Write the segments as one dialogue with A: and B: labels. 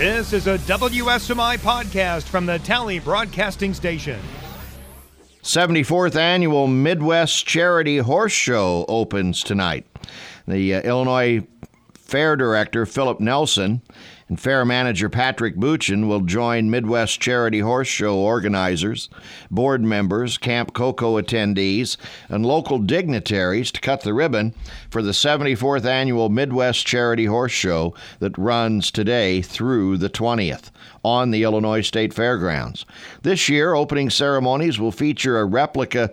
A: This is a WSMI podcast from the Tally Broadcasting Station.
B: 74th Annual Midwest Charity Horse Show opens tonight. The Illinois Fair Director, Philip Nelson, and Fair Manager Patrick Buchan will join Midwest Charity Horse Show organizers, board members, Camp Coco attendees, and local dignitaries to cut the ribbon for the 74th Annual Midwest Charity Horse Show that runs today through the 20th on the Illinois State Fairgrounds. This year, opening ceremonies will feature a replica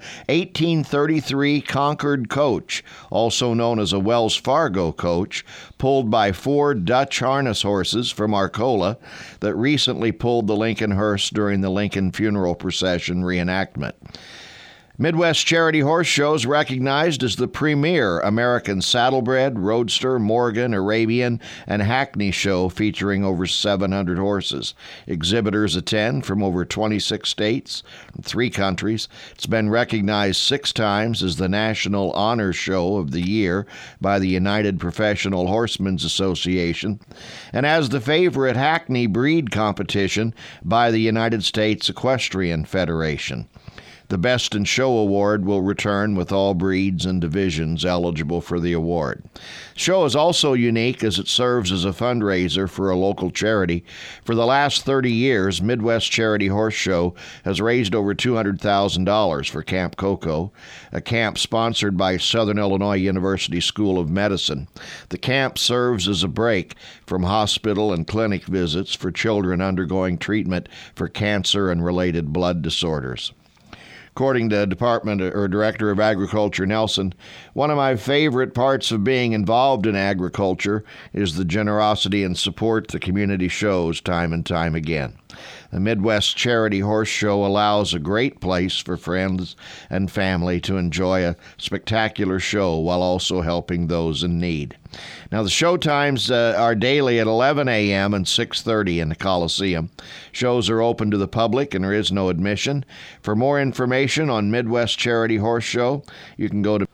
B: 1833 Concord coach, also known as a Wells Fargo coach, pulled by 4 Dutch harness horses from Arcola that recently pulled the Lincoln hearse during the Lincoln funeral procession reenactment. Midwest Charity Horse Show is recognized as the premier American saddlebred, roadster, Morgan, Arabian, and Hackney show featuring over 700 horses. Exhibitors attend from over 26 states and 3 countries. It's been recognized 6 times as the National Honor Show of the Year by the United Professional Horsemen's Association and as the favorite Hackney breed competition by the United States Equestrian Federation. The Best in Show Award will return with all breeds and divisions eligible for the award. The show is also unique as it serves as a fundraiser for a local charity. For the last 30 years, Midwest Charity Horse Show has raised over $200,000 for Camp Coco, a camp sponsored by Southern Illinois University School of Medicine. The camp serves as a break from hospital and clinic visits for children undergoing treatment for cancer and related blood disorders. According to Director of Agriculture Nelson, one of my favorite parts of being involved in agriculture is the generosity and support the community shows time and time again. The Midwest Charity Horse Show allows a great place for friends and family to enjoy a spectacular show while also helping those in need. Now, the show times are daily at 11 a.m. and 6:30 in the Coliseum. Shows are open to the public and there is no admission. For more information on Midwest Charity Horse Show, you can go to...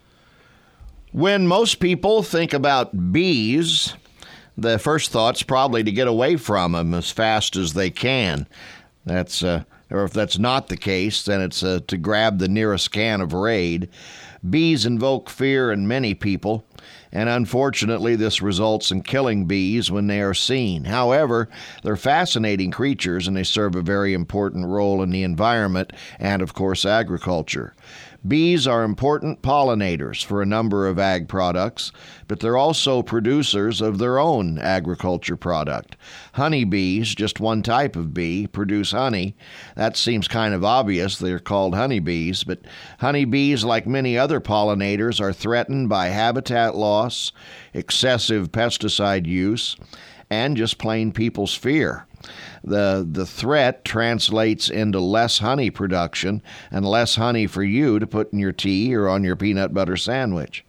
B: When most people think about bees, the first thought's probably to get away from them as fast as they can. Or if that's not the case, then it's to grab the nearest can of Raid. Bees invoke fear in many people, and unfortunately this results in killing bees when they are seen. However, they're fascinating creatures and they serve a very important role in the environment and, of course, agriculture. Bees are important pollinators for a number of ag products, but they're also producers of their own agriculture product. Honeybees, just one type of bee, produce honey. That seems kind of obvious. They're called honeybees, but honeybees, like many other pollinators, are threatened by habitat loss, excessive pesticide use, and just plain people's fear. The threat translates into less honey production and less honey for you to put in your tea or on your peanut butter sandwich.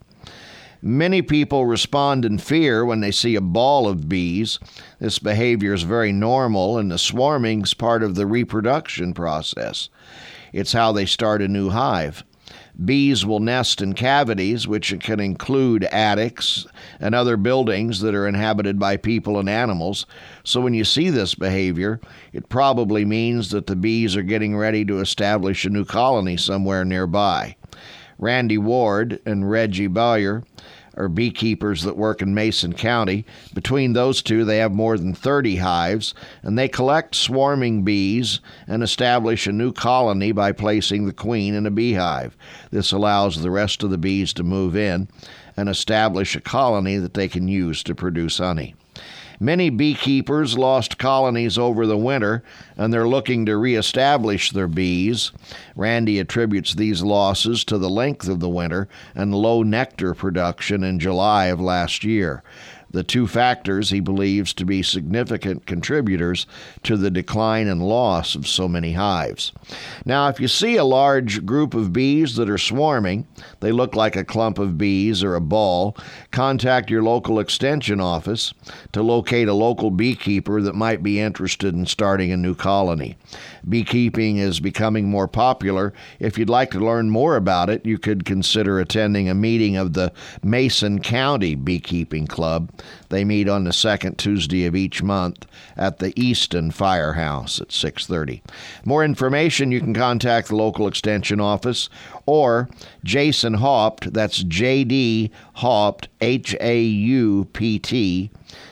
B: Many people respond in fear when they see a ball of bees. This behavior is very normal, and the swarming is part of the reproduction process. It's how they start a new hive. Bees will nest in cavities, which can include attics and other buildings that are inhabited by people and animals. So when you see this behavior, it probably means that the bees are getting ready to establish a new colony somewhere nearby. Randy Ward and Reggie Bowyer are beekeepers that work in Mason County. Between those two, they have more than 30 hives, and they collect swarming bees and establish a new colony by placing the queen in a beehive. This allows the rest of the bees to move in and establish a colony that they can use to produce honey. Many beekeepers lost colonies over the winter, and they're looking to reestablish their bees. Randy attributes these losses to the length of the winter and low nectar production in July of last year. The two factors he believes to be significant contributors to the decline and loss of so many hives. Now, if you see a large group of bees that are swarming, they look like a clump of bees or a ball, contact your local extension office to locate a local beekeeper that might be interested in starting a new colony. Beekeeping is becoming more popular. If you'd like to learn more about it, you could consider attending a meeting of the Mason County Beekeeping Club. They meet on the second Tuesday of each month at the Easton Firehouse at 6:30. More information, you can contact the local extension office or Jason Haupt, that's J.D. Haupt, H-A-U-P-T,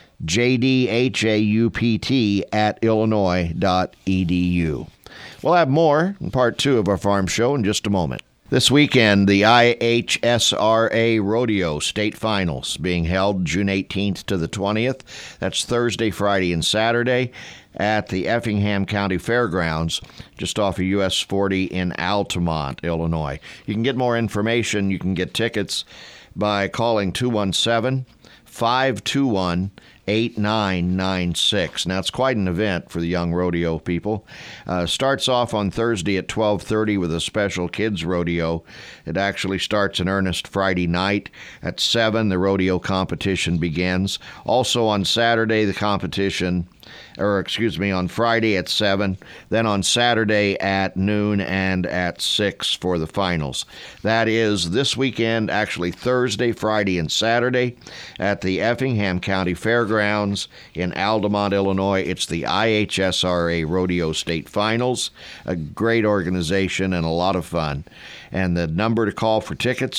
B: JDHAUPT at illinois.edu. We'll have more in part 2 of our farm show in just a moment. This weekend, the IHSRA Rodeo State Finals being held June 18th to the 20th. That's Thursday, Friday, and Saturday at the Effingham County Fairgrounds, just off of US 40 in Altamont, Illinois. You can get more information. You can get tickets by calling 217-521-8996. Now, it's quite an event for the young rodeo people. Starts off on Thursday at 12:30 with a special kids rodeo. It actually starts in earnest Friday night at 7. The rodeo competition begins. Also on Saturday, on Friday at 7, then on Saturday at noon and at 6 for the finals. That is this weekend, actually Thursday, Friday, and Saturday at the Effingham County Fairgrounds in Altamont, Illinois. It's the IHSRA Rodeo State Finals, a great organization and a lot of fun. And the number to call for tickets,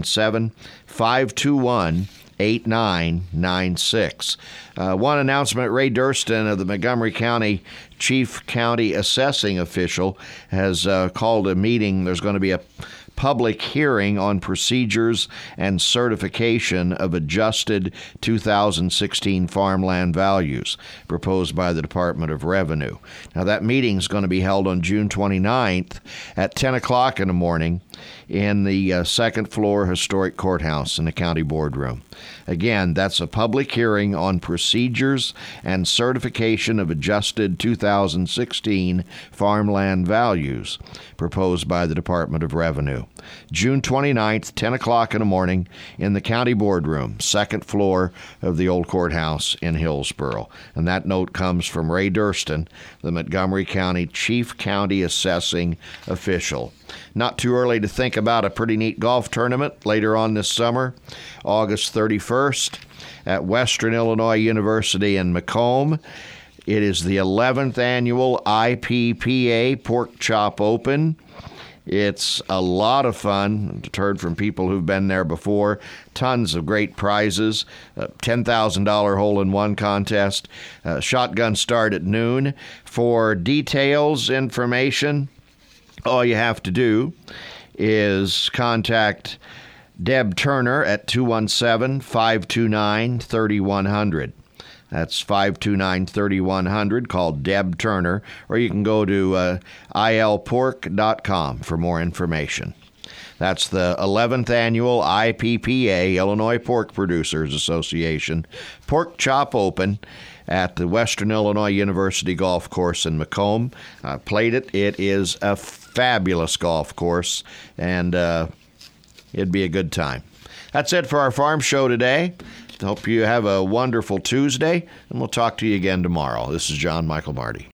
B: 217-521-8996. One announcement, Ray Durston of the Montgomery County Chief County Assessing Official has called a meeting. There's going to be a public hearing on procedures and certification of adjusted 2016 farmland values proposed by the Department of Revenue. Now, that meeting is going to be held on June 29th at 10 o'clock in the morning in the second floor historic courthouse in the county boardroom. Again, that's a public hearing on procedures and certification of adjusted 2016 farmland values proposed by the Department of Revenue. June 29th, 10 o'clock in the morning in the county boardroom, second floor of the old courthouse in Hillsboro. And that note comes from Ray Durston, the Montgomery County Chief County Assessing Official. Not too early to think about a pretty neat golf tournament later on this summer, August 31st at Western Illinois University in Macomb. It is the 11th annual IPPA Pork Chop Open. It's a lot of fun. I've heard from people who've been there before. Tons of great prizes. $10,000 hole-in-one contest. Shotgun start at noon. For details, information, all you have to do is contact Deb Turner at 217-529-3100. That's 529-3100. Call Deb Turner, or you can go to ilpork.com for more information. That's the 11th annual IPPA, Illinois Pork Producers Association, Pork Chop Open at the Western Illinois University Golf Course in Macomb. I played it. It is a fabulous golf course, and it'd be a good time. That's it for our farm show today. Hope you have a wonderful Tuesday, and we'll talk to you again tomorrow. This is John Michael Marty.